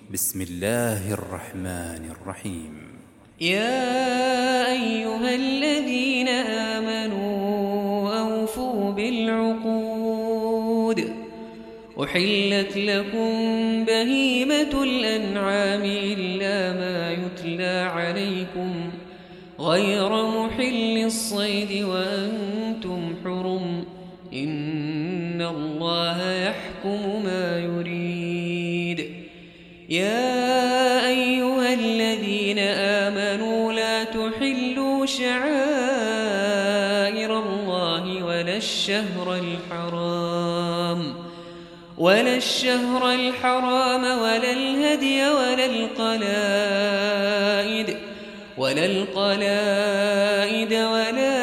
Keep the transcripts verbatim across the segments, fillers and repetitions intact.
بسم الله الرحمن الرحيم. يا أيها الذين آمنوا أوفوا بالعقود أحلت لكم بهيمة الأنعام إلا ما يتلى عليكم غير محل الصيد وأنتم حرم إن الله يحكم ما يريد. يا أيها الذين آمنوا لا تحلوا شعائر الله ولا الشهر الحرام ولا الشهر الحرام ولا الهدي ولا القلائد ولا القلائد ولا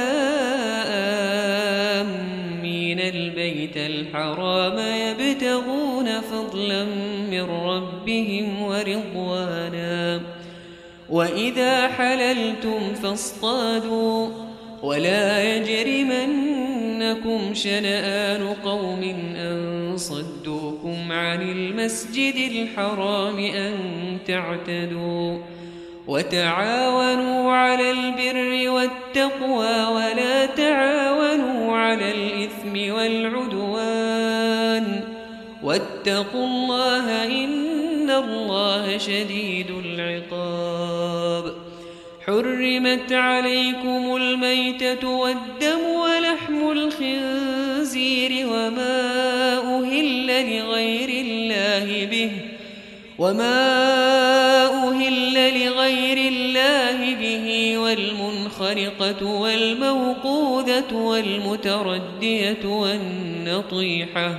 آمين البيت الحرام يبتغون فضلا من ربهم ورضوانا وإذا حللتم فاصطادوا ولا يجرمنكم شنآن قوم أن صدوكم عن المسجد الحرام أن تعتدوا وتعاونوا على البر والتقوى ولا تعاونوا على الإثم والعدوان واتقوا الله إن الله شديد العقاب. حرمت عليكم الميتة والدم ولحم الخنزير وما أهل لغير الله به وما أهل لغير الله به والمنخرقة والموقوذة والمتردية والنطيحة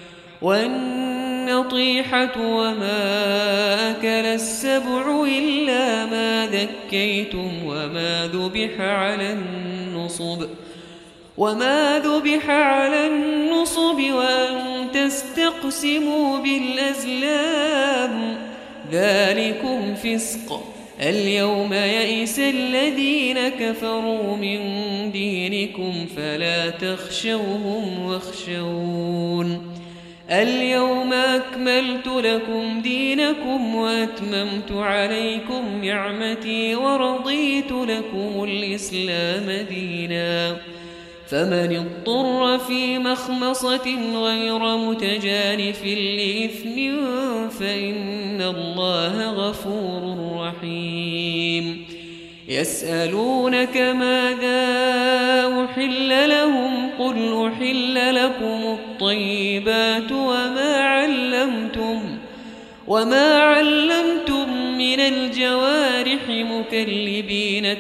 والنطيحة وما أكل السبع إلا ما ذكيتم وما ذبح على النصب وما ذبح على النصب وأن تستقسموا بالأزلام ذلكم فسق. اليوم يئس الذين كفروا من دينكم فلا تخشوهم واخشون. اليوم أكملت لكم دينكم وأتممت عليكم نعمتي ورضيت لكم الإسلام دينا. فمن اضطر في مخمصة غير متجانف لإثم فإن الله غفور رحيم. يسألونك ماذا أحل لهم قل أحل لكم الطيبات وما علمتم وما علمتم من الجوارح مكلبين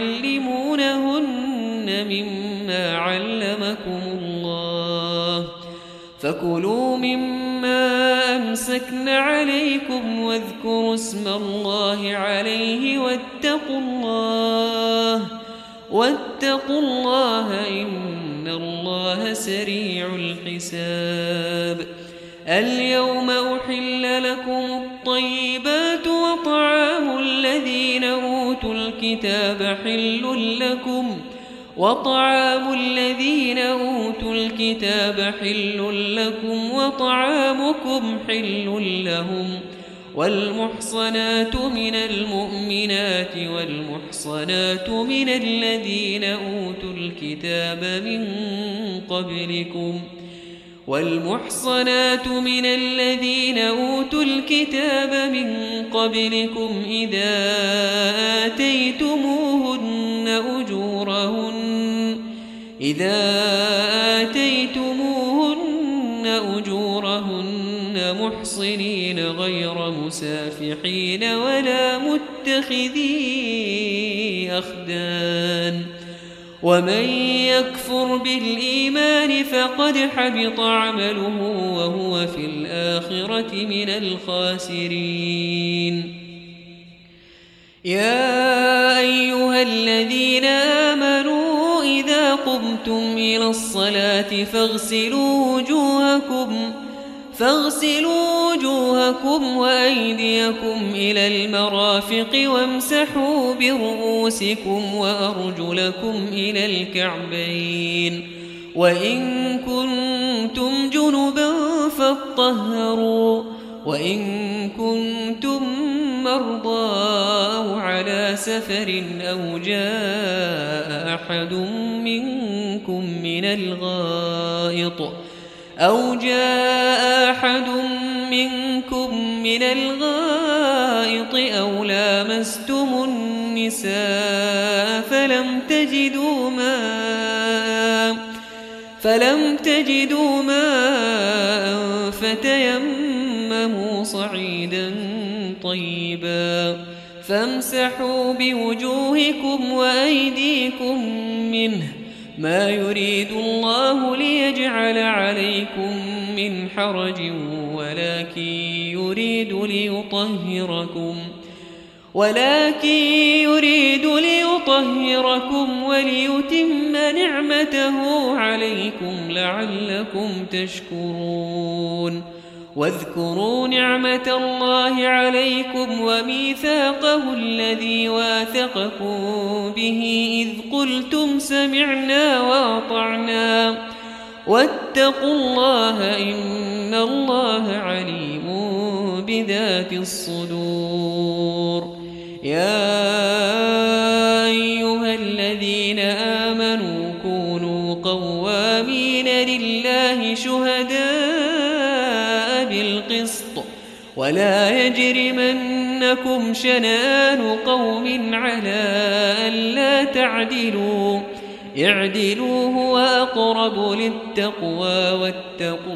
تعلمونهن مما علمكم الله فكلوا مما أمسكن عليكم واذكروا اسم الله عليه واتقوا الله واتقوا الله إن الله سريع الحساب. اليوم أحل لكم الطيبات وطعام الذين أوتوا الكتاب حل لكم وطعام الذين أوتوا الكتاب حل لكم وطعامكم حل لهم والمحصنات من المؤمنات والمحصنات من الذين أوتوا الكتاب من قبلكم والمحصنات من الذين أوتوا الكتاب من قبلكم إذا آتيتموهن أجورهن إذا آتيتموهن أجورهن محصنين غير مسافحين ولا متخذي أخدان. ومن يكفر بالإيمان فقد حبط عمله وهو في الآخرة من الخاسرين. يا أيها الذين آمنوا إذا قمتم إلى الصلاة فاغسلوا وجوهكم فاغسلوا وجوهكم وأيديكم إلى المرافق وامسحوا برؤوسكم وأرجلكم إلى الكعبين وإن كنتم جنبا فاطهروا وإن كنتم مرضى أو على سفر أو جاء أحد منكم من الغائط أو جاء أحد منكم من الغائط أو لامستم النساء فلم تجدوا ماء فلم تجدوا ماء فتيمموا صعيدا طيبا فامسحوا بوجوهكم وأيديكم منه ما يريد الله ليجعل عليكم من حرج ولكن يريد ليطهركم ولكن يريد ليطهركم وليتم نعمته عليكم لعلكم تشكرون واذكروا نعمة الله عليكم وميثاقه الذي واثقكم به إذ قلتم سمعنا وأطعنا واتقوا الله إن الله عليم بذات الصدور يا أيها الذين آمنوا كونوا قوامين لله شهداء بالقسط ولا يجرمنكم شنآن قوم على ألا تعدلوا اعدلوا هو أقرب للتقوى واتقوا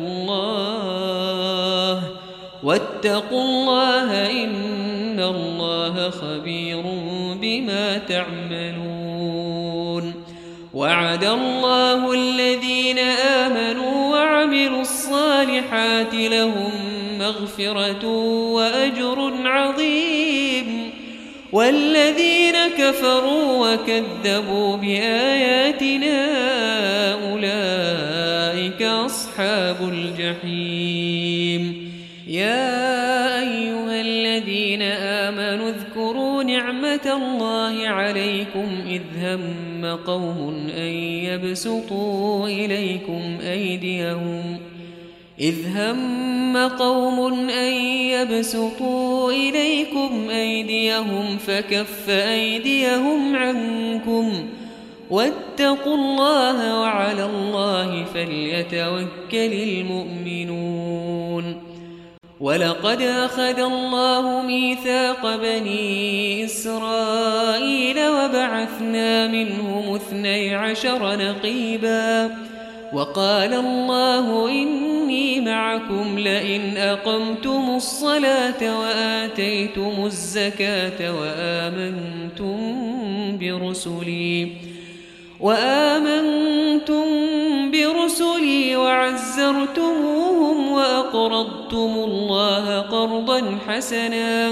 الله واتقوا الله إن الله خبير بما تعملون وعد الله الذين آمنوا وعملوا الصالحات لهم مغفرة وأجر عظيم والذين كفروا وكذبوا بآياتنا أولئك أصحاب الجحيم يا أيها الذين آمنوا اذكروا نعمة الله عليكم إذ هم قوم أن يبسطوا إليكم أيديهم إذ هم قوم أن يبسطوا إليكم أيديهم فكف أيديهم عنكم واتقوا الله وعلى الله فليتوكل المؤمنون ولقد أخذ الله ميثاق بني إسرائيل وبعثنا منهم اثني عشر نقيبا وقال الله إني معكم لئن أقمتم الصلاة وآتيتم الزكاة وآمنتم برسلي وآمنتم برسلي وعزرتموهم وأقرضتم الله قرضا حسنا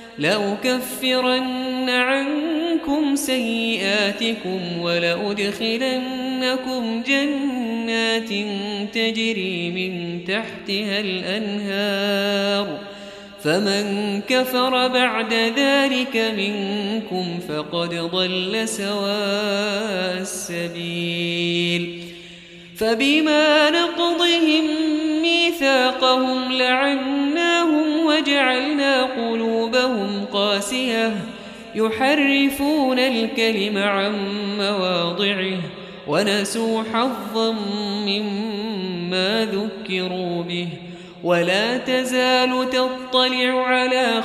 لأكفرن عنكم سيئاتكم ولأدخلنكم جنات تجري من تحتها الأنهار فمن كفر بعد ذلك منكم فقد ضل سواء السبيل فبما نقضهم ميثاقهم لعناهم وجعلنا قلوبهم قاسية يحرفون الكلم عن مواضعه ونسوا حظا مما ذكروا به ولا تزال تطلع على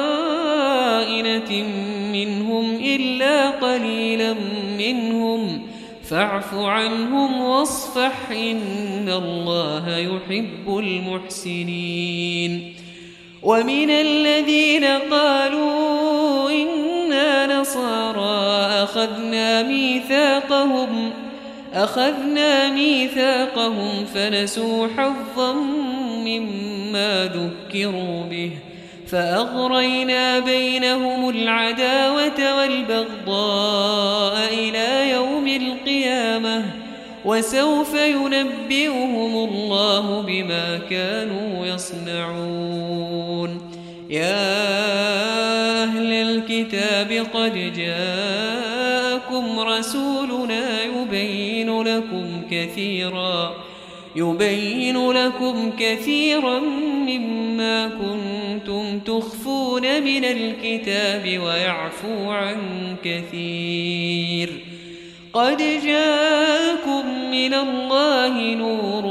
خائنة منهم إلا قليلا منهم فاعف عنهم واصفح إن الله يحب المحسنين ومن الذين قالوا إنا نصارى أخذنا ميثاقهم أخذنا ميثاقهم فنسوا حظا مما ذكروا به فأغرينا بينهم العداوة والبغضاء إلى يوم القيامة وسوف ينبئهم الله بما كانوا يصنعون يا أهل الكتاب قد جاءكم رسولنا يبين لكم كثيرا يبين لكم كثيرا مما كنتم كنتم تخفون من الكتاب ويعفو عن كثير. قد جاءكم من الله نور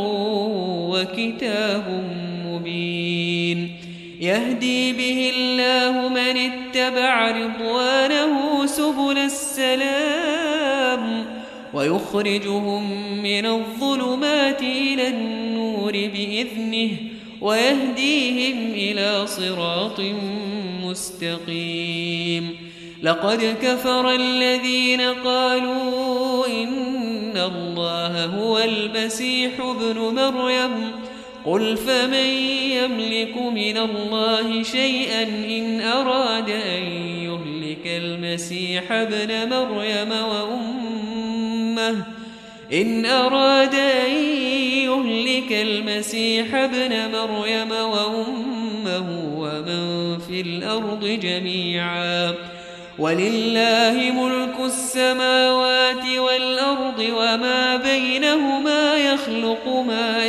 وكتاب مبين يهدي به الله من اتبع رضوانه سبل السلام ويخرجهم من الظلمات إلى النور بإذنه ويهديهم إلى صراط مستقيم. لقد كفر الذين قالوا إن الله هو المسيح ابن مريم قل فمن يملك من الله شيئا إن أراد أن يهلك المسيح ابن مريم وأمه إن أراد أن يهلك المسيح ابن مريم وأمه ومن في الأرض جميعا ولله ملك السماوات والأرض وما بينهما يخلق ما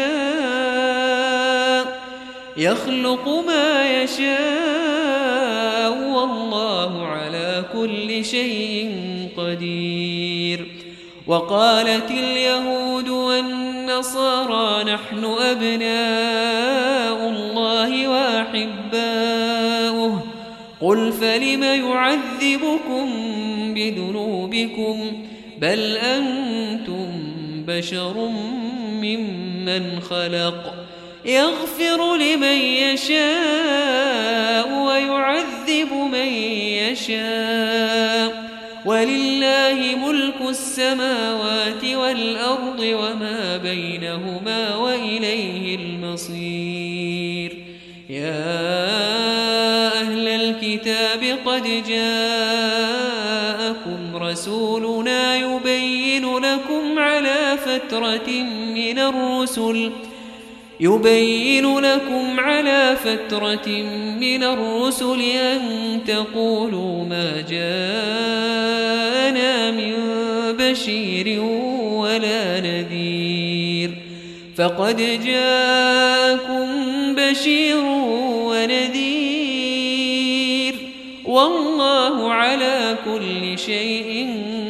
يشاء يخلق ما يشاء والله على كل شيء قدير. وقالت اليهود والنصارى نحن أبناء الله وأحباؤه قل فلم يعذبكم بذنوبكم بل أنتم بشر ممن خلق يغفر لمن يشاء ويعذب من يشاء ولله ملك السماوات والأرض وما بينهما وإليه المصير. يا أهل الكتاب قد جاءكم رسولنا يبين لكم على فترة من الرسل يبين لكم على فترة من الرسل أن تقولوا ما جاءنا من بشير ولا نذير فقد جاءكم بشير ونذير والله على كل شيء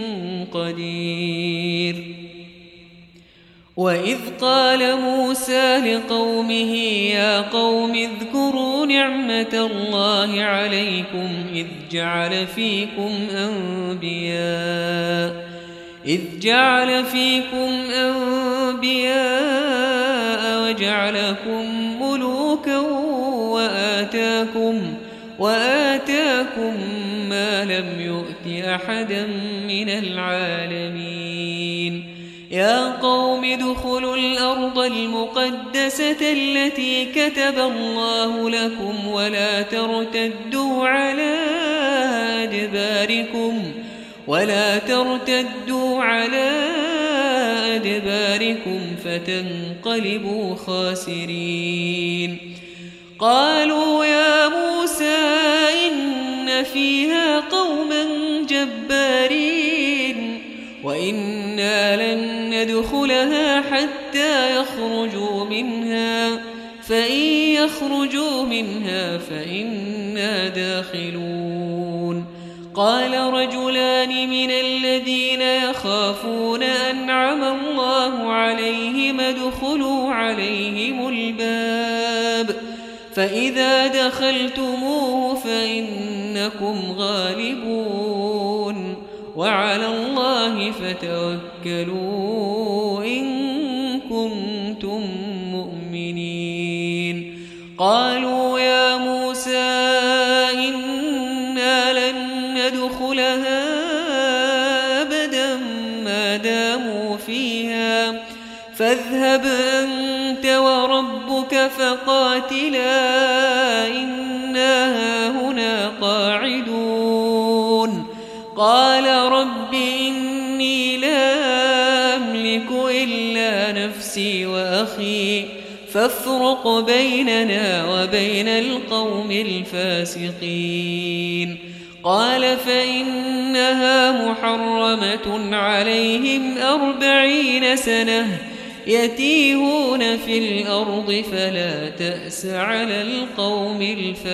قدير. وإذ قال موسى لقومه يا قوم اذكروا نعمة الله عليكم إذ جعل فيكم أنبياء إذ جعل فيكم أنبياء وجعلكم ملوكا وآتاكم وآتاكم ما لم يؤت أحدا من العالمين. يا قوم ادخلوا الأرض المقدسة التي كتب الله لكم ولا ترتدوا على أدباركم ولا ترتدوا على أدباركم فتنقلبوا خاسرين. قالوا يا موسى إن فيها قوما جبارين وإنا لن ندخلها حتى يخرجوا منها فإن يخرجوا منها فإنا داخلون. قال رجلان من الذين يخافون أنعم الله عليهم ادخلوا عليهم الباب فإذا دخلتموه فإنكم غالبون وعلى الله فتوكلوا إن كنتم مؤمنين. قالوا يا موسى إنا لن ندخلها أبدا ما داموا فيها فاذهب أنت وربك فقاتلا إنا هاهنا قاعدون. قال رب إني لا أملك إلا نفسي وأخي فافرق بيننا وبين القوم الفاسقين. قال فإنها محرمة عليهم أربعين سنة يتيهون في الأرض فلا تأس على القوم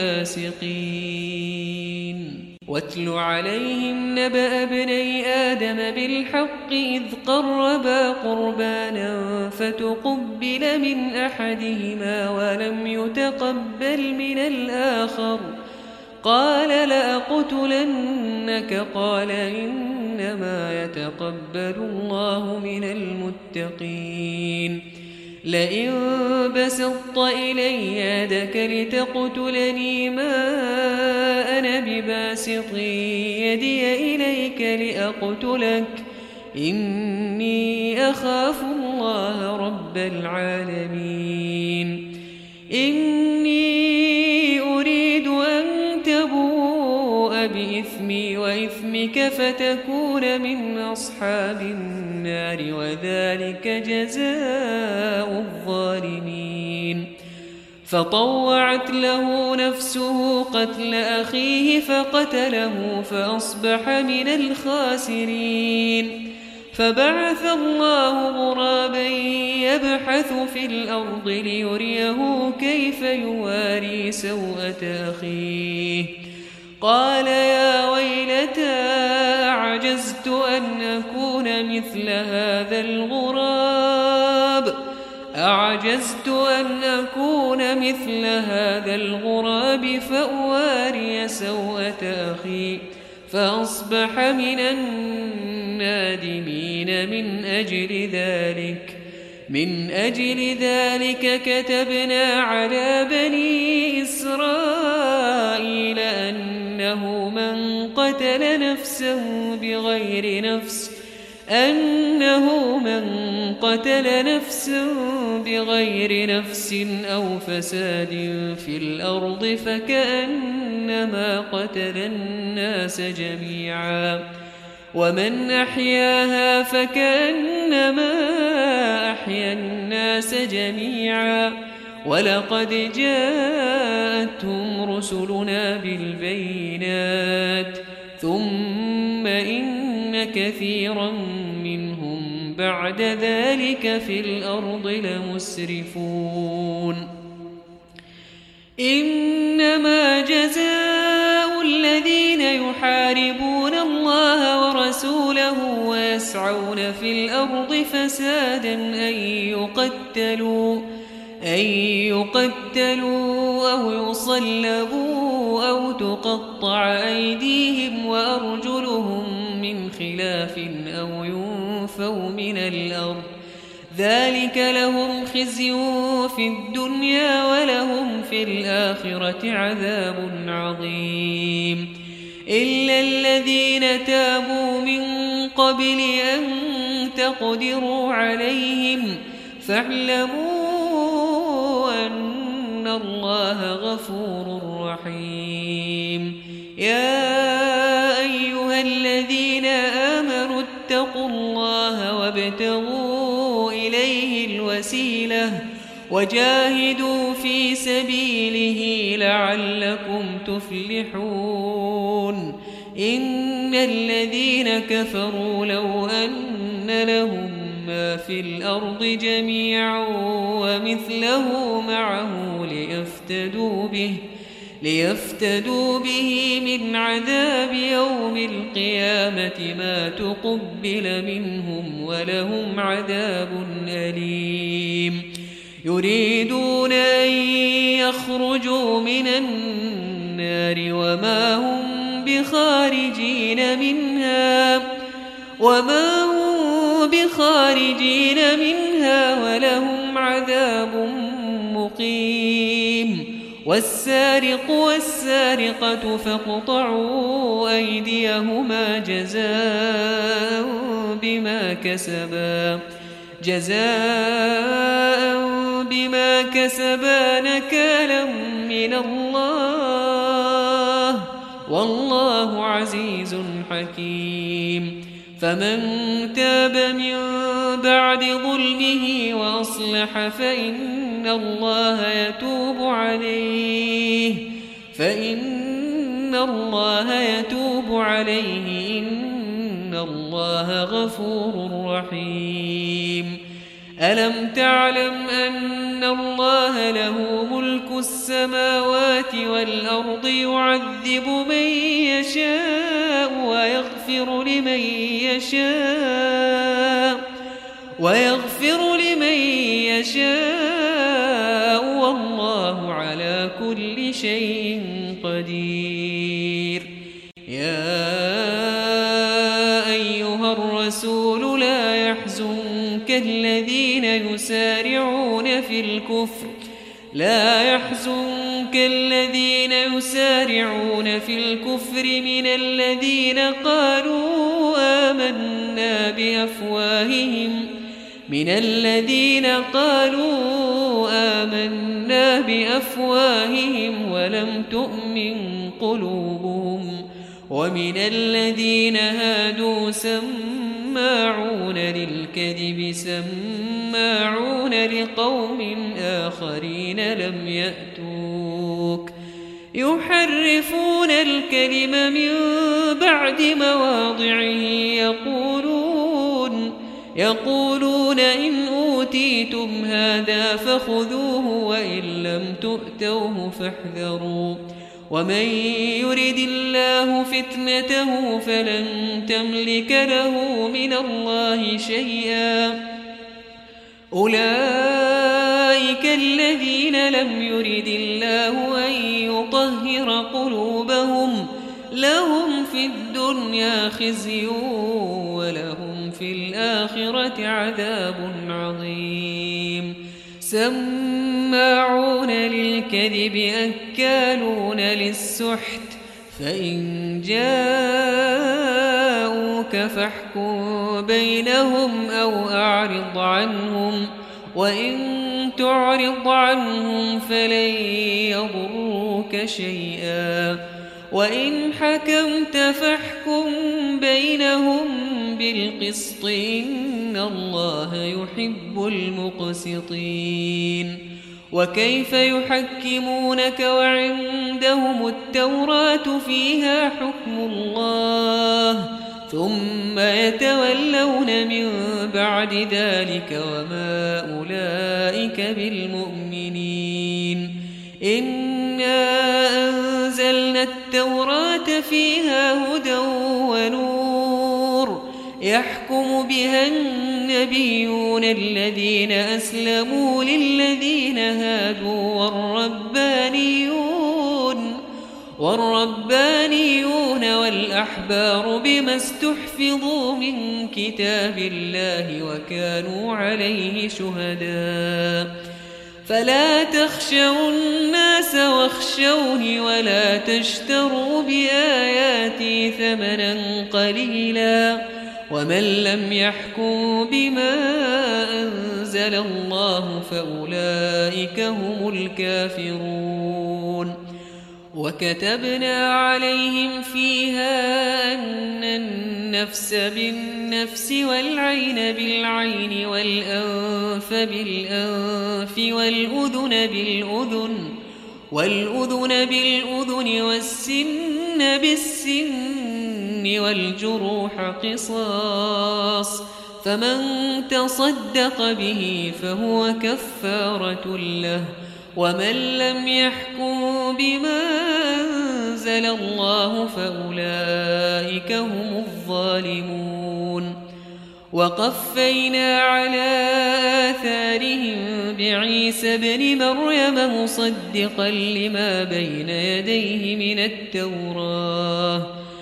الفاسقين واتل عليهم نبأ ابني آدم بالحق إذ قربا قربانا فتقبل من أحدهما ولم يتقبل من الآخر قال لأقتلنك قال إنما يتقبل الله من المتقين لئن بسطت إلي يدك لتقتلني ما أنا بباسط يدي إليك لأقتلك إني أخاف الله رب العالمين إني أريد أن تبوء بإثمي وإثمك فتكون من أصحاب النار وذلك جزاء الظالمين فطوعت له نفسه قتل أخيه فقتله فأصبح من الخاسرين فبعث الله غرابا يبحث في الأرض ليريه كيف يواري سوءة أخيه قال يا ويلتى أعجزت أن أكون مثل هذا الغراب أعجزت أن أكون مثل هذا الغراب فأواري سوءة أخي فأصبح من النادمين من أجل ذلك من أجل ذلك كتبنا على بني إسرائيل أنه من قتل نفسا بغير نفس أنه من قتل نفسا بغير نفس أو فساد في الأرض فكأنما قتل الناس جميعا ومن أحياها فكأنما أحيا الناس جميعا ولقد جاءتهم رسلنا بالبينات ثم إن كثيرا منهم بعد ذلك في الأرض لمسرفون إنما جزاء الذين يحاربون الله ورسوله ويسعون في الأرض فسادا أن يقتلوا أن يقتلوا أو يصلبوا أو تقطع أيديهم وأرجلهم من خلاف أو ينفوا من الأرض ذلك لهم خزي في الدنيا ولهم في الآخرة عذاب عظيم إلا الذين تابوا من قبل أن تقدروا عليهم فاعلموا أن الله غفور رحيم يا أيها الذين آمنوا اتقوا الله وابتغوا إليه الوسيلة وجاهدوا في سبيله لعلكم تفلحون إن الذين كفروا لو أن لهم ما في الأرض جميعا ومثله معه ليفتدوا به ليفتدوا به من عذاب يوم القيامة ما تقبل منهم ولهم عذاب أليم يريدون أن يخرجوا من النار وما هم بخارجين منها وما هم بخارجين منها ولهم عذاب مقيم والسارق والسارقة فاقطعوا أيديهما جزاء بما كسبا جزاء بما كسبا نكالا من الله والله عزيز حكيم فمن تاب من بعد ظلمه وأصلح فإن الله يتوب عليه فإن الله يتوب عليه إن الله غفور رحيم ألم تعلم أن الله له ملك السماوات والأرض يعذب من يشاء ويغفر لمن يشاء ويغفر لمن يشاء والله على كل شيء قدير. يا أيها الرسول لا يحزنك الذين يسارعون في الكفر لا يحزنك الذين يسارعون في الكفر من الذين قالوا آمنا بأفواههم من الذين قالوا آمنا بأفواههم ولم تؤمن قلوبهم ومن الذين هادوا سماعون للكذب سماعون لقوم آخرين لم يأتوك يحرفون الكلم من بعد مواضعه يقولون يقولون إن أوتيتم هذا فخذوه وإن لم تؤتوه فاحذروا ومن يرد الله فتنته فلن تملك له من الله شيئا أولئك الذين لم يرد الله أن يطهر قلوبهم لهم في الدنيا خزي ولهم في الآخرة عذاب عظيم. سماعون للكذب أكالون للسحت فإن جاءوك فاحكم بينهم أو أعرض عنهم وإن تعرض عنهم فلن يضروك شيئا وإن حكمت فاحكم بينهم بالقسط إن الله يحب المقسطين. وكيف يحكمونك وعندهم التوراة فيها حكم الله ثم يتولون من بعد ذلك وما أولئك بالمؤمنين. إنا أنزلنا التوراة فيها هدى ونور يحكم بها النبيون الذين أسلموا للذين هادوا والربانيون والربانيون والأحبار بما استحفظوا من كتاب الله وكانوا عليه شهداء فلا تخشوا الناس واخشوني ولا تشتروا بآياتي ثمنا قليلا ومن لم يحكم بما أنزل الله فأولئك هم الكافرون. وكتبنا عليهم فيها أن النفس بالنفس والعين بالعين والأنف بالأنف والأذن بالأذن والأذن بالأذن والسن بالسن والجروح قصاص فمن تصدق به فهو كفارة له ومن لم يحكم بما أنزل الله فأولئك هم الظالمون. وقفينا على آثارهم بعيسى ابن مريم مصدقا لما بين يديه من التوراة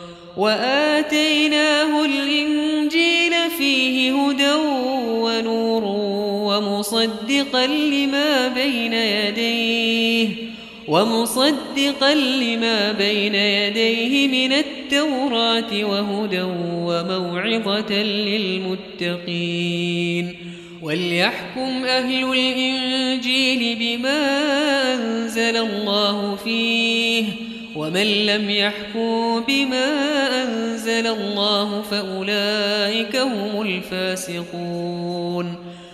وآتيناه الإنجيل فيه هدى ونور ومصدقا لما بين يديه ومصدقا لما بين يديه من التوراة وهدى وموعظة للمتقين. وليحكم أهل الإنجيل بما أنزل الله فيه ومن لم يحكم بما أنزل الله فأولئك هم الفاسقون.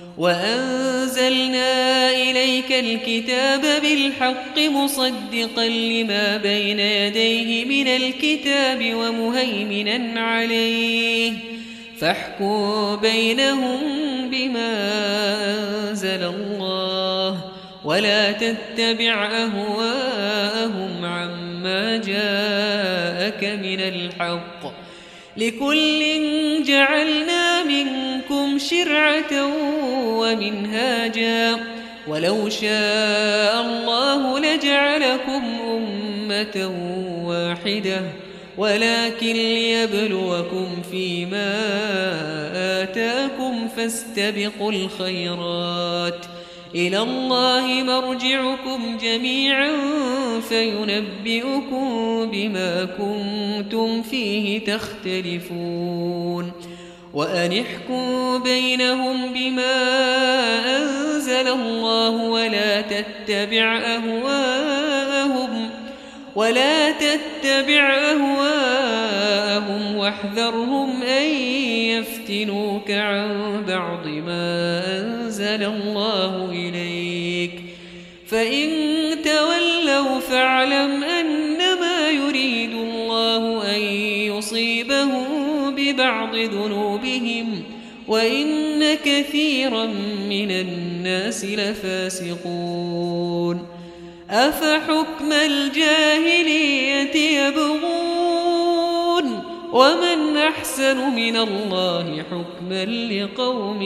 وأنزلنا إليك الكتاب بالحق مصدقا لما بين يديه من الكتاب ومهيمنا عليه فاحكم بينهم بما أنزل الله ولا تتبع أهواءهم عما جاءك من الحق لكل جعلنا منكم شرعة ومنهاجا ولو شاء الله لجعلكم أمة واحدة ولكن ليبلوكم فيما آتاكم فاستبقوا الخيرات إلى الله مرجعكم جميعا فينبئكم بما كنتم فيه تختلفون وأن احكم بينهم بما أنزل الله ولا تتبع أهواءهم ولا تتبع أهواءهم واحذرهم أن يفتنوك عن بعض ما أنزل الله إليك فإن تولوا فاعلم أنما يريد الله أن يصيبهم ببعض ذنوبهم وإن كثيرا من الناس لفاسقون أفحكم الجاهلية يبغون ومن أحسن من الله حكما لقوم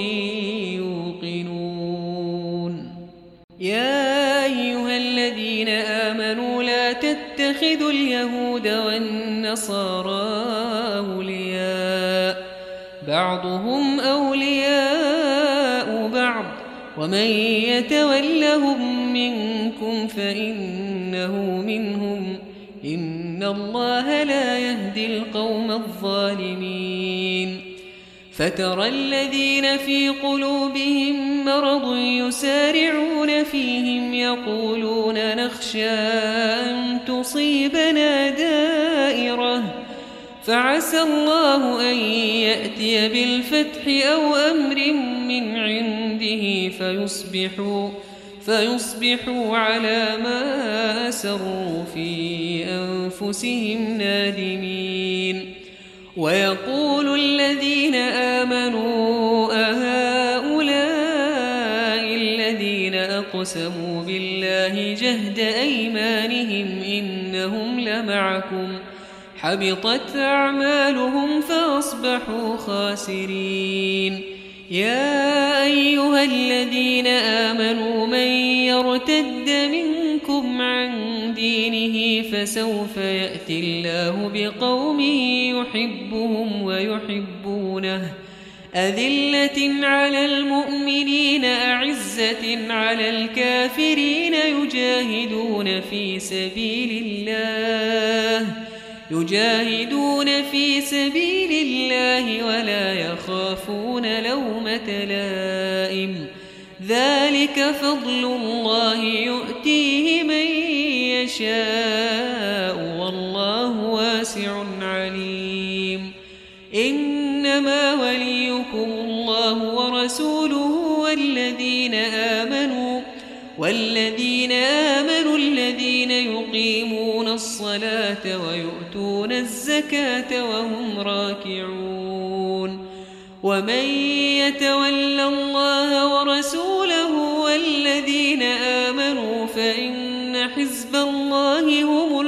يوقنون يا أيها الذين آمنوا لا تتخذوا اليهود والنصارى أولياء بعضهم أولياء بعض ومن يتولهم منكم فإنه منهم إن الله لا يهدي القوم الظالمين فترى الذين في قلوبهم مرض يسارعون فيهم يقولون نخشى أن تصيبنا دائرة فعسى الله أن يأتي بالفتح أو أمر من عنده فيصبحوا, فيصبحوا على ما أسروا في أنفسهم نادمين ويقول الذين آمنوا أهؤلاء الذين أقسموا بالله جهد أيمانهم إنهم لمعكم حبطت أعمالهم فأصبحوا خاسرين يا أيها الذين آمنوا من يرتد منكم عن دينه فسوف يأتي الله بقوم يحبهم ويحبونه أذلة على المؤمنين أعزة على الكافرين يجاهدون في سبيل الله يجاهدون في سبيل الله ولا يخافون لومة لائم ذلك فضل الله يؤتيه من يشاء والله واسع عليم إنما وليكم الله ورسوله والذين آمنوا والذين آمنوا الذين يقيمون الصلاة ويؤتون الزكاة وهم راكعون ومن يتول الله ورسوله والذين آمنوا فإن حزب الله هم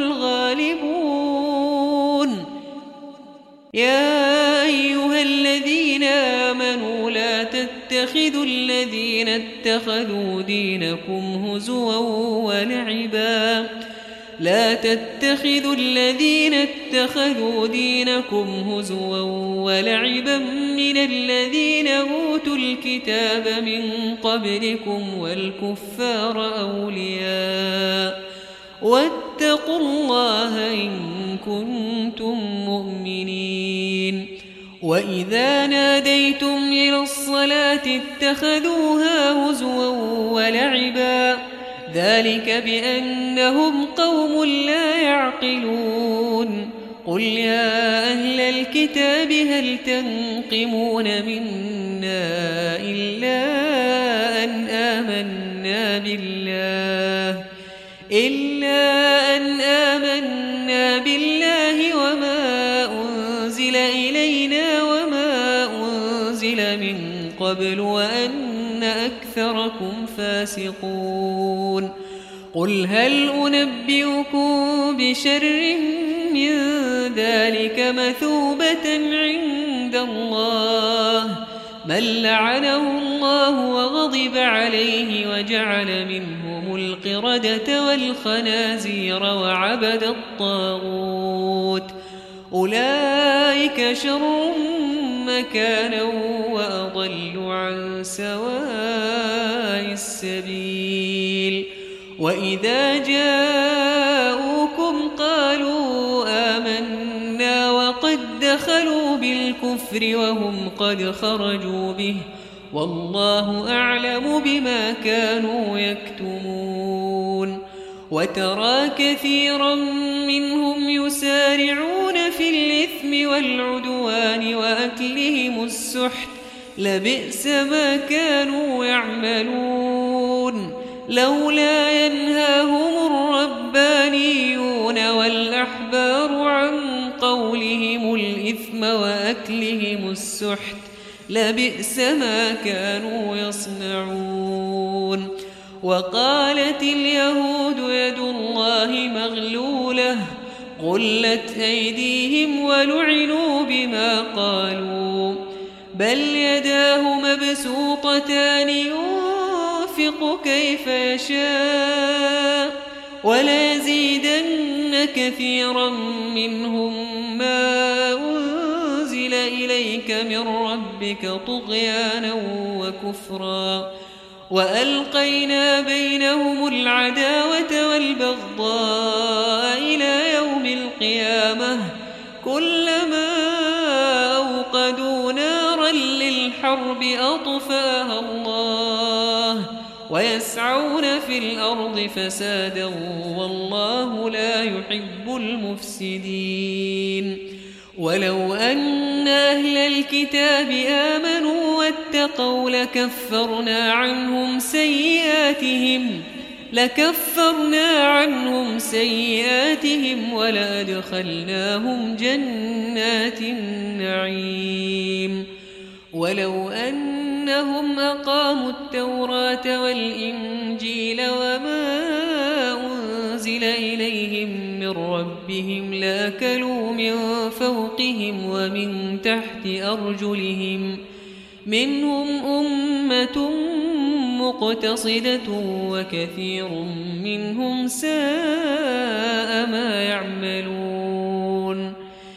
الغالبون يا أيها الذين آمنوا لا تتخذوا الذين اتخذوا دينكم هزوا ولعبا لا تتخذوا الذين اتخذوا دينكم هزوا ولعبا من الذين أوتوا الكتاب من قبلكم والكفار أولياء واتقوا الله إن كنتم مؤمنين وإذا ناديتم إلى الصلاة اتخذوها هزوا ولعبا ذلك بأنهم قوم لا يعقلون قل يا أهل الكتاب هل تنقمون منا إلا أن آمنا بالله إلا أن آمنا بالله وما أنزل إلينا وما أنزل من قبل وأن أكثركم فاسقون قل هل أنبئكم بشر من ذلك مثوبة عند الله من لعنه الله وغضب عليه وجعل منهم القردة والخنازير وعبد الطاغوت أولئك شر مكانا وأضل عن سواء السبيل وإذا جاءوكم قالوا آمنا وقد دخلوا بالكفر وهم قد خرجوا به والله أعلم بما كانوا يكتمون وترى كثيرا منهم يسارعون في الإثم والعدوان وأكلهم السحت لبئس ما كانوا يعملون لولا ينهاهم الربانيون والأحبار عن قولهم الإثم وأكلهم السحت لبئس ما كانوا يصنعون وقالت اليهود يد الله مغلولة غلت أيديهم ولعنوا بما قالوا بل يداه مبسوطتان ينفق كيف يشاء وليزيدن كثيرا منهم ما أنزل إليك من ربك طغيانا وكفرا وألقينا بينهم العداوة والبغضاء إلى يوم القيامة كلما أوقدوا نارا للحرب أطفاها الله ويسعون في الأرض فسادا والله لا يحب المفسدين ولو أن أهل الكتاب آمنوا واتقوا لكفرنا عنهم سيئاتهم لكفرنا عنهم سيئاتهم ولأدخلناهم جنات النعيم ولو أنهم أقاموا التوراة والإنجيل وما أنزل إليهم من ربهم لأكلوا من فوقهم ومن تحت أرجلهم منهم أمة مقتصدة وكثير منهم ساء ما يعملون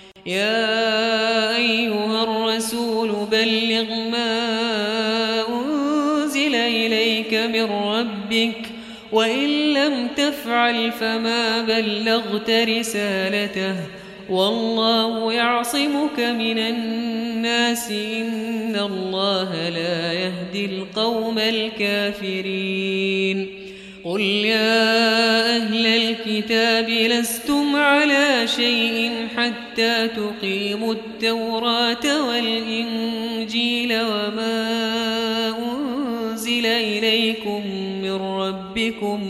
يا أيها الرسول بلغ ما أنزل إليك من ربك وإن لم تفعل فما بلغت رسالته والله يعصمك من الناس إن الله لا يهدي القوم الكافرين قل يا أهل الكتاب لستم على شيء حتى تقيموا التوراة والإنجيل وما أنزل إليكم من ربكم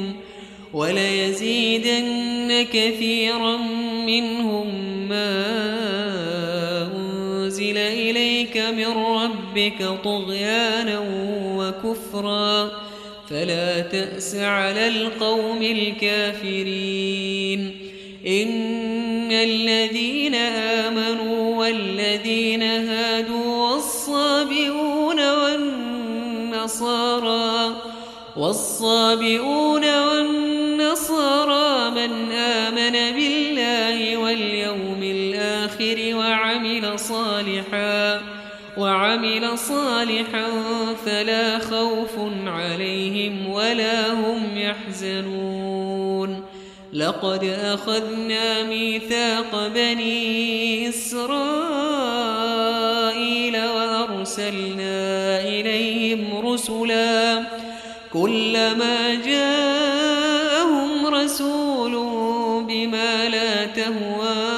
وليزيدن كثيرا منهم ما أنزل إليك من ربك طغيانا وكفرا فلا تأس على القوم الكافرين إن الذين آمنوا والذين هادوا والصابئون والنصارى والصابئون والنصارى من آمن بالله واليوم الآخر وعمل صالحا وعمل صالحا فلا خوف عليهم ولا هم يحزنون لقد أخذنا ميثاق بني إسرائيل وأرسلنا إليهم رسلا كلما جاءهم رسول بما لا تهوى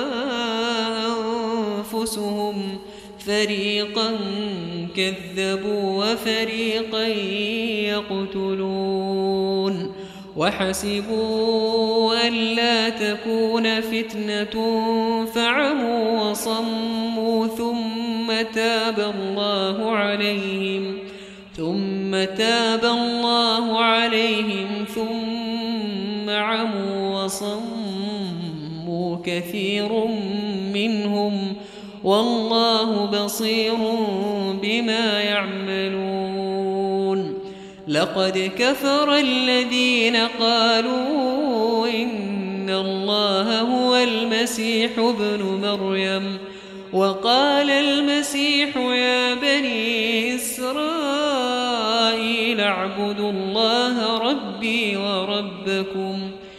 أنفسهم فريقا كذبوا وفريقا يقتلون وحسبوا ألا تكون فتنة فعموا وصموا ثم تاب الله عليهم ثم تاب الله عليهم ثم عموا وصموا كثير منهم والله بصير بما يعملون لقد كفر الذين قالوا إن الله هو المسيح ابن مريم وقال المسيح يا بني إسرائيل اعبدوا الله ربي وربكم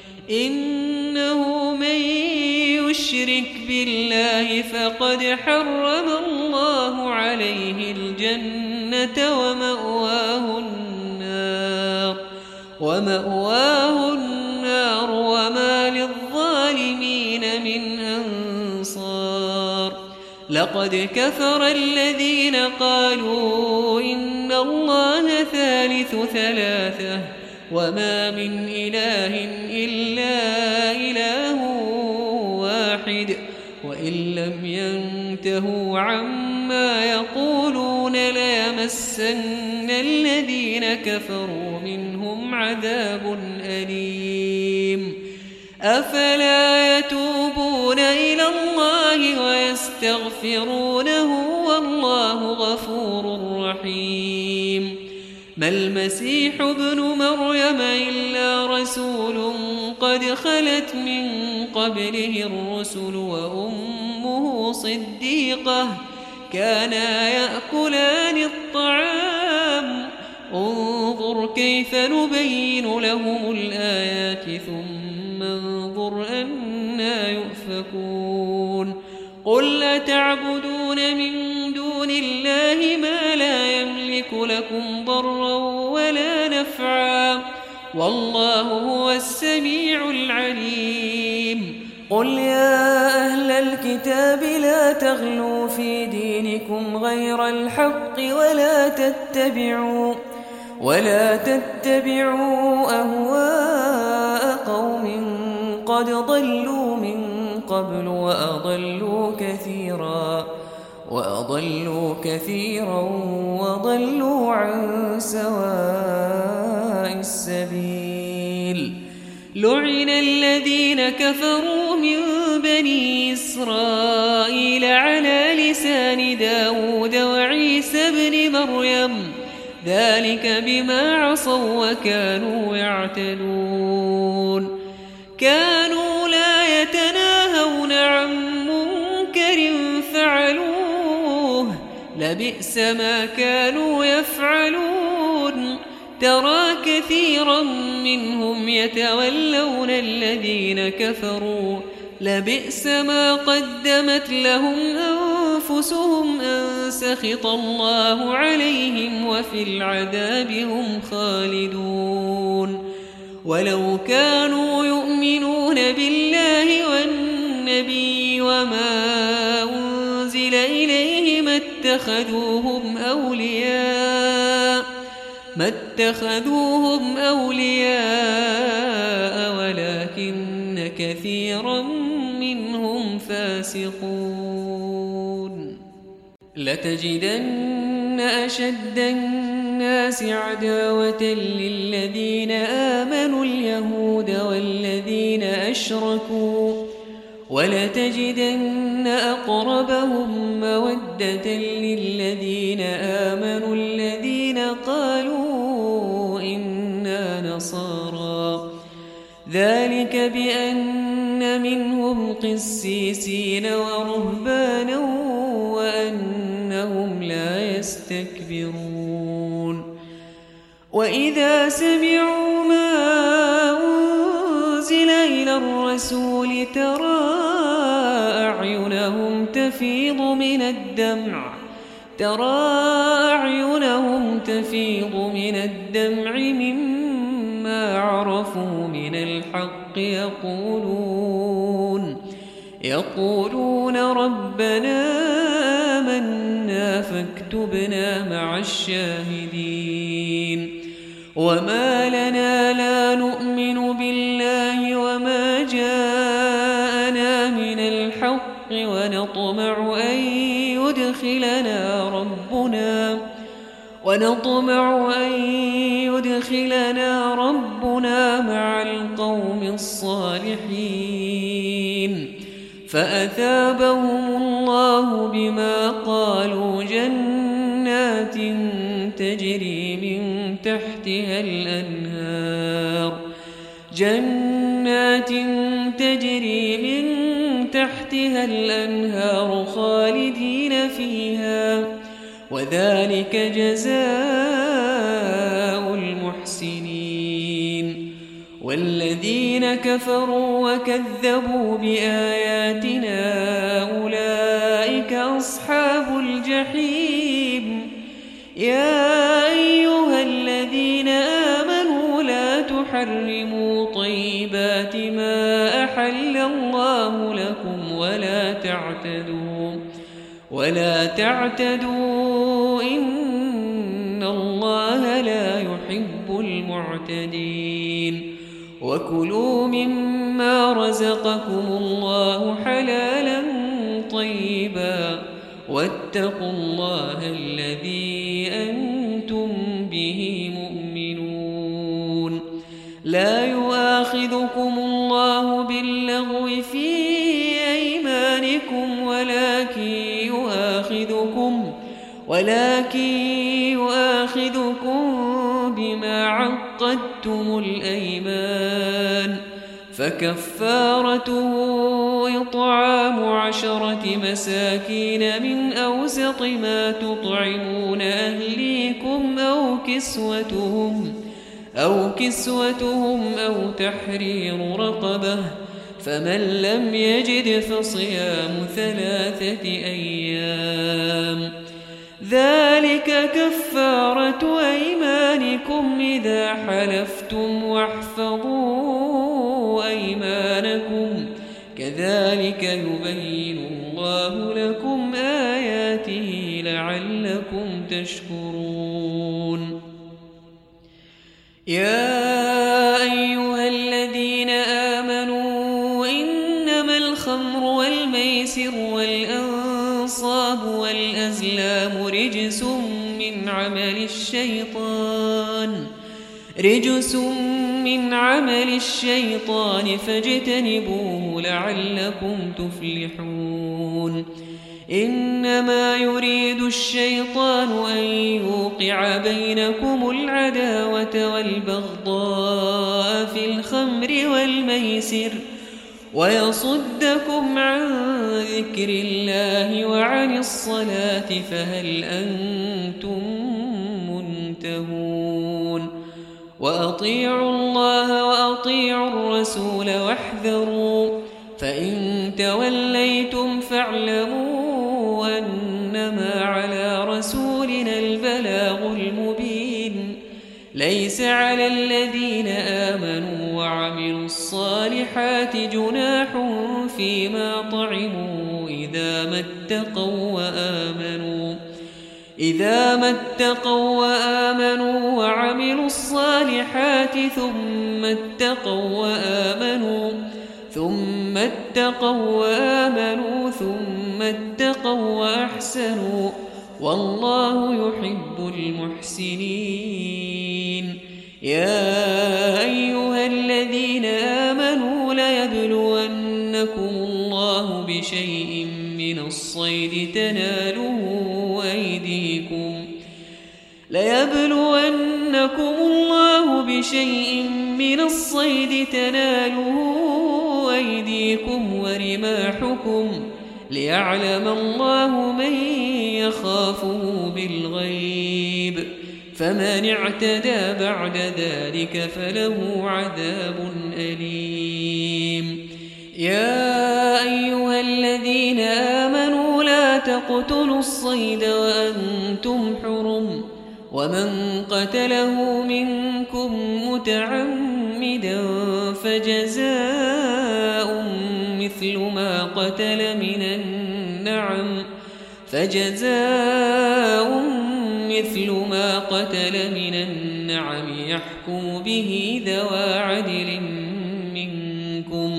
إنه من يشرك بالله فقد حرم الله عليه الجنة ومأواه النار ومأواه النار وما للظالمين من أنصار لقد كفر الذين قالوا إن الله ثالث ثلاثة وما من إله إلا إله واحد وإن لم ينتهوا عما يقولون ليمسن الذين كفروا منهم عذاب أليم أفلا يتوبون إلى الله ويستغفرونه والله غفور رحيم ما المسيح ابن مريم إلا رسول قد خلت من قبله الرسل وأمه صديقة كانا يأكلان الطعام انظر كيف نبين لهم الآيات ثم انظر أنا يؤفكون قل أتعبدون من دون الله ما لا يملك لكم ضرا ولا نفعا والله هو السميع العليم قل يا أهل الكتاب لا تغلوا في دينكم غير الحق ولا تتبعوا ولا تتبعوا أهواء قوم قد ضلوا من قبل وأضلوا كثيرا وأضلوا كثيرا وضلوا عن سواء السبيل لعن الذين كفروا من بني إسرائيل على لسان داود وعيسى بن مريم ذلك بما عصوا وكانوا يعتدون كانوا لا يتناهون عن منكر فعلوه لبئس ما كانوا يفعلون ترى كثيرا منهم يتولون الذين كفروا لبئس ما قدمت لهم أنفسهم أن سخط الله عليهم وفي العذاب هم خالدون ولو كانوا يؤمنون بالله والنبي وما أنزل إليه ما اتخذوهم أولياء ما اتخذوهم أولياء ولكن كثيرا منهم فاسقون لتجدن أشد الناس عداوة للذين آمنوا اليهود والذين أشركوا ولتجدن أقربهم مودة للذين آمنوا الذين قالوا إنا نصارى ذلك بأن منهم قسيسين ورهبانا وأنهم لا يستكبرون وإذا سمعوا ما أنزل إلى الرسول ترى أعينهم تفيض من الدمع ترى أعينهم تفيض من الدمع مما عرفوا من الحق يقولون يقولون ربنا آمنا فاكتبنا مع الشاهدين وما لنا لا نؤمن بالله وما جاءنا من الحق ونطمع أن يدخلنا ربنا ونطمع أن يدخلنا ربنا مع القوم الصالحين فأثابهم الله بما قالوا جنات تجري من تحتها الأنهار جنات تجري من تحتها الأنهار خالدين فيها وذلك جزاء المحسنين والذين كفروا وكذبوا بآياتنا أولئك أصحاب الجحيم يا أيها الذين آمنوا لا تحرموا طيبات ما أحل الله لكم ولا تعتدوا ولا تعتدوا إن الله لا يحب المعتدين وكلوا مما رزقكم الله حلالا طيبا واتقوا الله الذي أنتم به مؤمنون لا يؤاخذكم الله باللغو في أيمانكم ولكن يؤاخذكم ولكن يؤاخذكم بما عقدتم الأيمان فكفارته إطعام عشرة مساكين من أوسط ما تطعمون أهليكم أو كسوتهم أو كسوتهم أو تحرير رقبة فمن لم يجد فصيام ثلاثة أيام ذلك كفارة أيمانكم إذا حلفتم واحفظوا أيمانكم كذلك يبين الله لكم آياته لعلكم تشكرون يا أيها الذين آمنوا إنما الخمر والميسر والأنصاب والأزلام رجس من عمل الشيطان رجس من عمل الشيطان فاجتنبوه لعلكم تفلحون إنما يريد الشيطان أن يوقع بينكم العداوة والبغضاء في الخمر والميسر ويصدكم عن ذكر الله وعن الصلاة فهل أنتم منتهون وأطيعوا الله وأطيعوا الرسول واحذروا فإن توليتم فاعلموا أنما على رسولنا البلاغ المبين ليس على الذين آمنوا وعملوا الصالحات جناح فيما طعموا إذا ما اتقوا وآمنوا إذا ما اتقوا وآمنوا وعملوا الصالحات ثم اتقوا وآمنوا ثم اتقوا وآمنوا ثم اتقوا وأحسنوا والله يحب المحسنين يا أيها الذين آمنوا ليبلونكم الله بشيء من الصيد تناله أيديكم ليبلونكم الله بشيء من الصيد تناله أيديكم ورماحكم ليعلم الله من يخافه بالغيب فمن اعتدى بعد ذلك فله عذاب أليم يا أيها الذين آمنوا لا تقتلوا الصيد وأنتم حرم ومن قتله منكم متعمدا فجزاء مثل ما قتل من النعم فجزاء مثل ما قتل من النعم يحكم به ذوى عدل منكم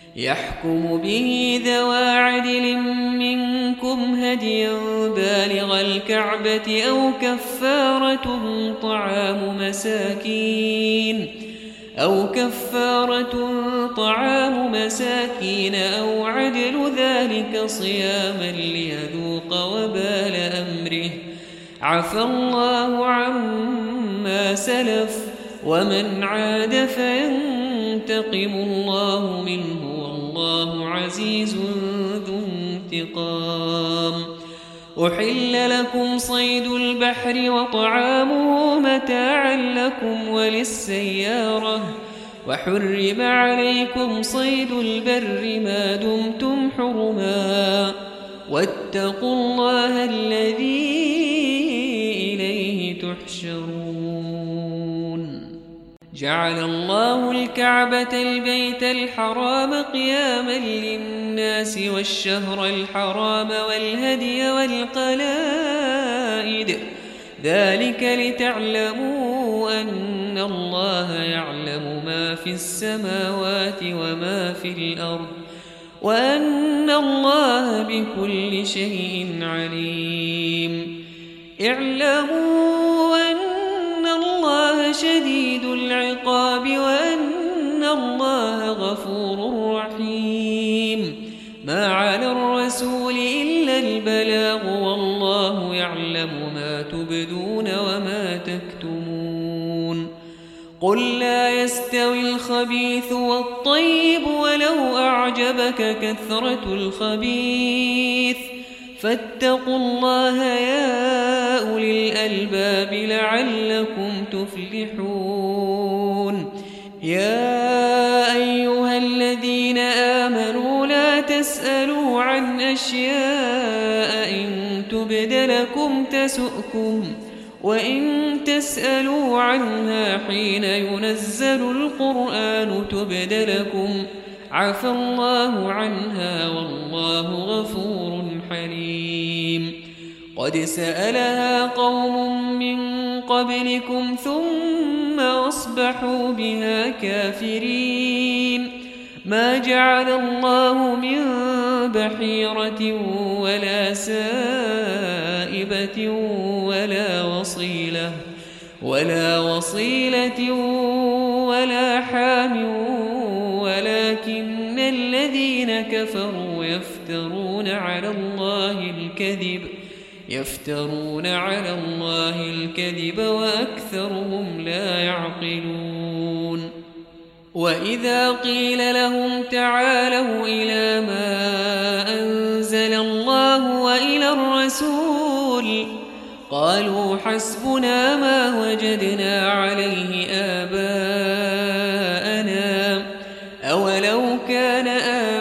يحكم به ذوى عدل منكم هديا بالغ شطر الكعبة أو كفارة طعام مساكين أو كفارة طعام مساكين أو عدل ذلك صياما ليذوق وبال أمره عفى الله عما سلف ومن عاد فينتقم الله منه والله عزيز ذو انتقام. أحل لكم صيد البحر وطعامه متاعا لكم وللسيارة وحرم عليكم صيد البر ما دمتم حرما واتقوا الله الذي إليه تحشرون. جعل الله الكعبة البيت الحرام قياما للناس والشهر الحرام والهدي والقلائد ذلك لتعلموا أن الله يعلم ما في السماوات وما في الأرض وأن الله بكل شيء عليم. اعلموا أن الله شديد العقاب وأن الله غفور رحيم. ما على الرسول إلا البلاغ والله يعلم ما تبدون وما تكتمون. قل لا يستوي الخبيث والطيب ولو أعجبك كثرة الخبيث فاتقوا الله يا أولي الألباب لعلكم تفلحون. يا أيها الذين آمنوا لا تسألوا عن أشياء إن تبد لكم تسؤكم وإن تسألوا عنها حين ينزل القرآن تبد لكم عفى الله عنها والله غفور حليم. قد سألها قوم من قبلكم ثم أصبحوا بها كافرين. ما جعل الله من بحيرة ولا سائبة ولا وصيلة ولا وصيلة ولا حام ولكن الذين كفروا يفترون على الله الكذب يفترون على الله الكذب وأكثرهم لا يعقلون. وإذا قيل لهم تعالوا إلى ما أنزل الله وإلى الرسول قالوا حسبنا ما وجدنا عليه آباءنا أولو كان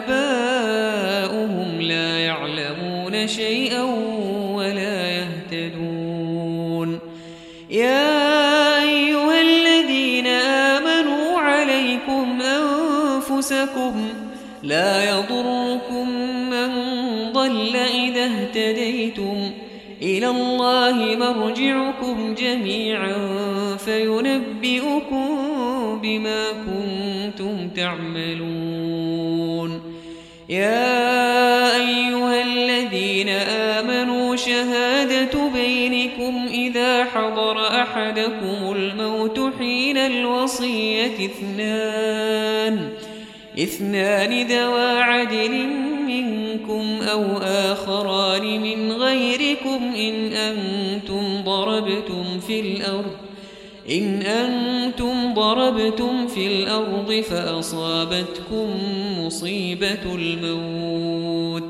آباؤهم لا يعلمون شيئا ولا يهتدون. يا أيها الذين آمنوا عليكم أنفسكم لا يضركم من ضل إذا اهتديتم إلى الله مرجعكم جميعا فينبئكم بما كنتم تعملون. يا أيها الذين آمنوا شهادة بينكم إذا حضر أحدكم الموت حين الوصية اثنان اثنان ذوى عدل منكم أو آخران من غيركم إن أنتم ضربتم في الأرض إن أنتم ضربتم في الأرض فأصابتكم مصيبة الموت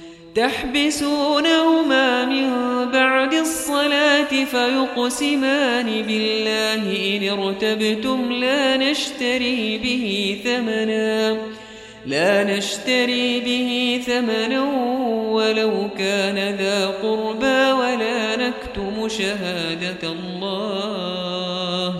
تحبسونهما من بعد الصلاة فيقسمان بالله إن ارتبتم لا نشتري به ثمنا لا نشتري به ثمنا ولو كان ذا قربى ولا نكتم شهادة الله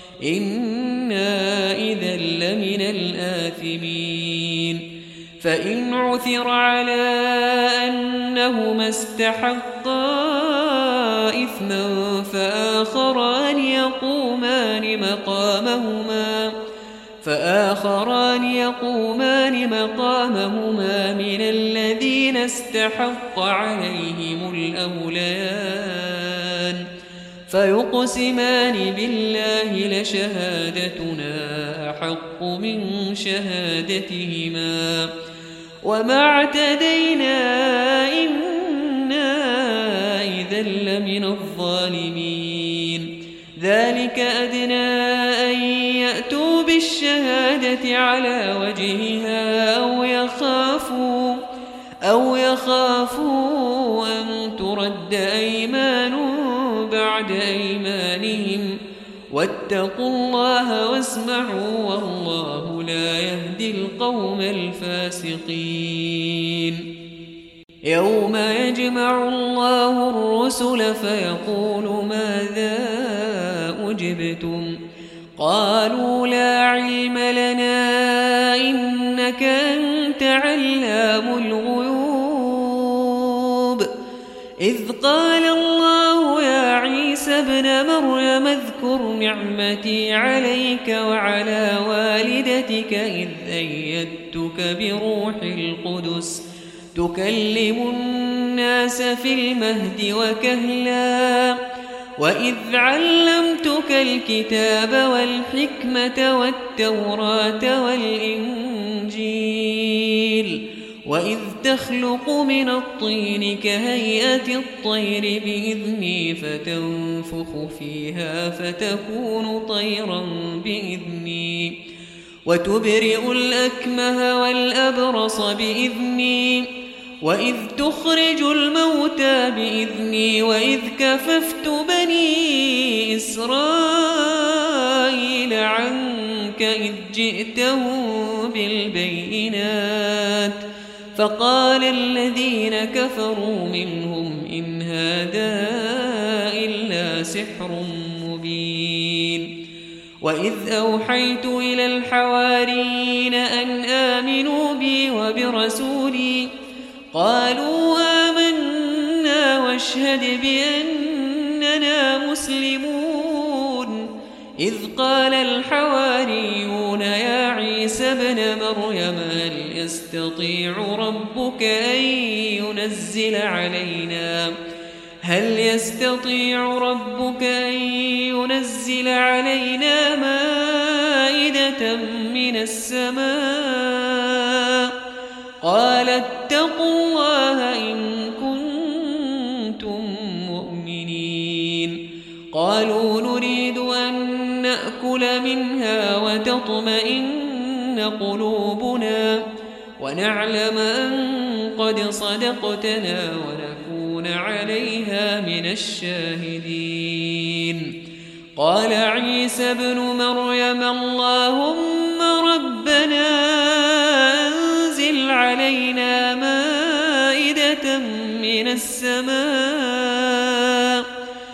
إنا إذا لمن الآثمين. فإن عثر على أنهما استحقا إثما فآخران يقومان مقامهما فآخران يقومان مقامهما من الذين استحق عليهم الأوليان فيقسمان بالله لشهادتنا أحق من شهادتهما وما اعتدينا إنا إذا لمن الظالمين ذلك أدنى أن يأتوا بالشهادة على وجهها أو يخافوا أو يخافوا أن ترد أيمان بعد أيمانهم واتقوا الله واسمعوا والله لا يهدي القوم الفاسقين يوم يجمع الله الرسل فيقول ماذا أجبتم قالوا لا علم لنا إنك أنت علام الغيوب إذ قال الله يا عيسى ابن مريم اذكر نعمتي عليك وعلى والدتك إذ أيدتك بروح القدس تكلم الناس في المهد وكهلا وإذ علمتك الكتاب والحكمة والتوراة والإنجيل وإذ تخلق من الطين كهيئة الطير بإذني فتنفخ فيها فتكون طيرا بإذني وتبرئ الأكمه والأبرص بإذني وإذ تخرج الموتى بإذني وإذ كففت بني إسرائيل عنك إذ جئتهم بالبينات فقال الذين كفروا منهم إن هذا إلا سحر مبين وإذ أوحيت إلى الحواريين أن آمنوا بي وبرسولي قالوا آمنا واشهد بأننا مسلمون إذ قال الحواريون يا عيسى ابن مريم هل يستطيع ربك أن ينزل علينا هل يستطيع ربك أن ينزل علينا مائدة من السماء قال اتقوا الله إن كنتم مؤمنين قالوا نريد أن نأكل منها وتطمئن قلوبنا ونعلم أن قد صدقتنا ونكون عليها من الشاهدين قال عيسى ابن مريم اللهم ربنا أنزل علينا مائدة من السماء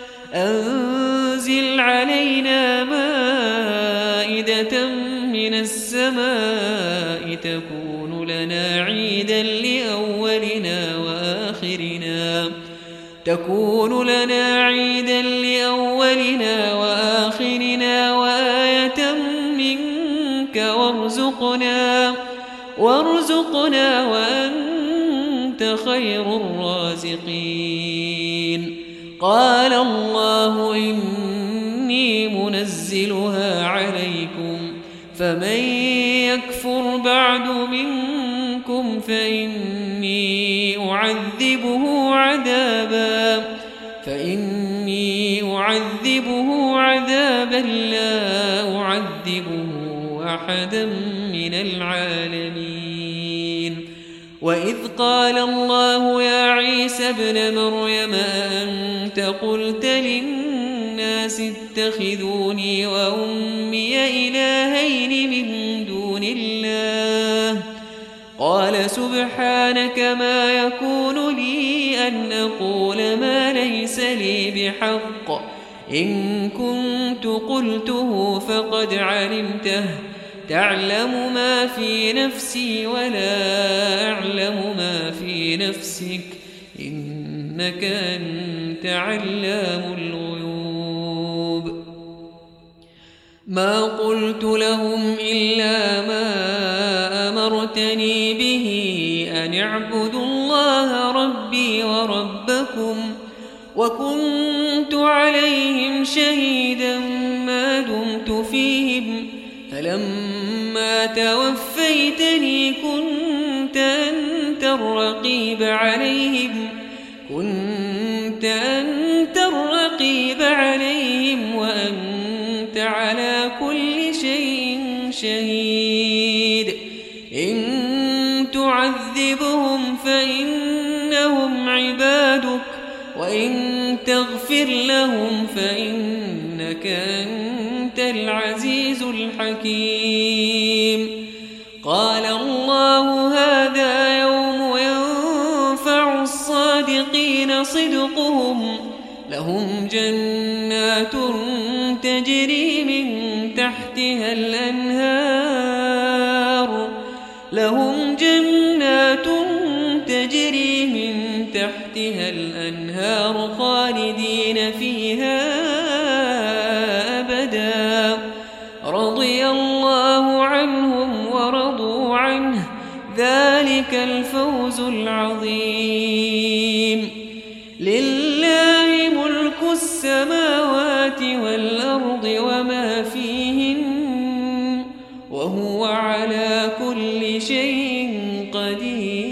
أنزل علينا مائدة من السماء تكون لنا عيدا لأولنا وآخرنا تكون لنا عيدا لأولنا وآخرنا وآية منك وارزقنا وارزقنا وأنت خير الرازقين قال الله إني منزلها عليكم فمن يكفر بعد منكم فإني أعذبه عذابا فإني أعذبه عذابا لا أعذبه أحدا من العالمين وإذ قال الله يا عيسى ابن مريم أنت قلت للناس اتخذوني وأمي إلهين من دون الله قال سبحانك ما يكون لي أن أقول ما ليس لي بحق إن كنت قلته فقد علمته تعلم ما في نفسي ولا أعلم ما في نفسك إنك أنت علام الغيوب ما قلت لهم إلا ما أمرتني به أن اعبدوا الله ربي وربكم وكنت عليهم شهيدا ما دمت فيهم فلما توفيتني كنت أنت الرقيب عليهم كنت أنت الرقيب عليهم وأنت على كل شيء شهيد إن تعذبهم فإنهم عبادك وإن تغفر لهم فإنك أنت العزيز الحكيم قال الله هذا يوم ينفع الصادقين صدقهم لهم جنات تجري من تحتها الأنهار لهم جنات تجري من تحتها الأنهار خالدين فيها أبدا رضي الله عنهم ورضوا عنه ذلك الفوز العظيم لله ملك السماوات والأرض وما فيهن وهو على كل شيء قدير